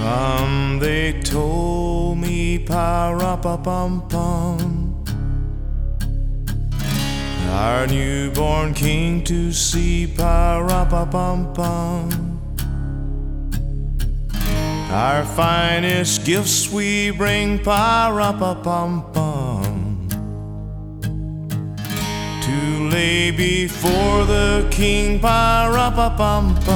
They told me, pa-ra-pa-pum-pum, our newborn king to see, pa-ra-pa-pum-pum. Our finest gifts we bring, pa-ra-pa-pum-pum, to lay before the king, pa-ra-pa-pum-pum.